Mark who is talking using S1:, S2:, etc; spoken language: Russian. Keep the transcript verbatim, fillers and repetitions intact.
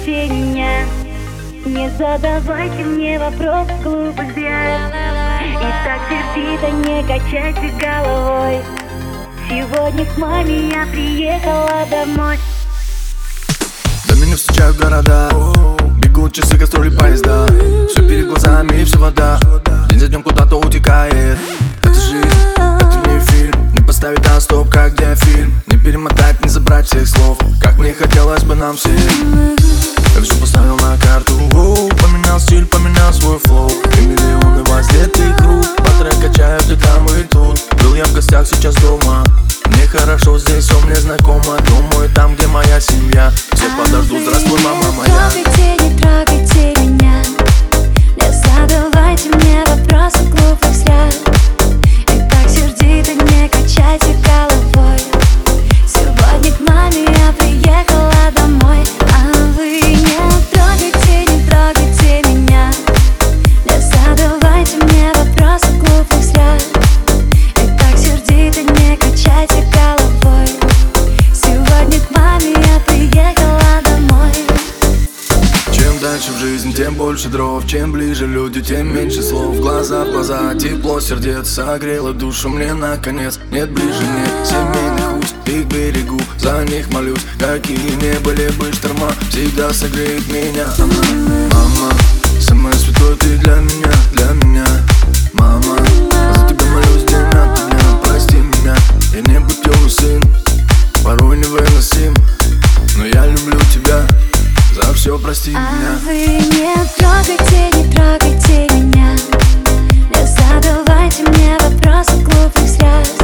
S1: трогайте меня, не задавайте мне вопрос глупых зря. И так сердито не качайте головой. Сегодня к маме я приехала домой.
S2: Да меня встречают города, бегут часы, гастроли, поезда. Все перед глазами и все вода, день за днем куда-то утекает. Это жизнь, это не фильм, не поставить на стоп, как диафильм. Не перемотать, не забрать всех слов, как мне хотелось бы нам всем. Я все поставил на карту, оу, поменял стиль, поменял свой флоу. И миллионы воздетых рук, по трек качают и там и тут. Был я в гостях, сейчас дома, мне хорошо здесь, все мне знакомо. Думаю, там, где моя семья, все подождут, здравствуй, мама моя.
S3: Трогайте, не трогайте меня, не задавайте мне вопросы глупых зря. И так сердито не качайте головой. Сегодня к маме я приехала домой. А вы не трогайте, не трогайте меня, не задавайте мне вопросы глупых зря. И так сердито не качайте головой. Сегодня к маме я приехала домой.
S2: Чем дальше в жизнь, тем больше дров. Чем ближе люди, тем меньше слов. Глаза в глаза, тепло сердец согрело душу мне наконец. Нет ближе нет семейных уз, их берегу, за них молюсь. Какие не были бы шторма, всегда согреет меня она. Мама, самое святое ты для меня, для меня. Мама, за тебя молюсь день ото дня. Прости меня, я не путевый сын, порой невыносим, но я люблю тебя, за все прости меня.
S3: А вы не трогайте, не трогайте меня, не задавайте мне вопросы глупых зря.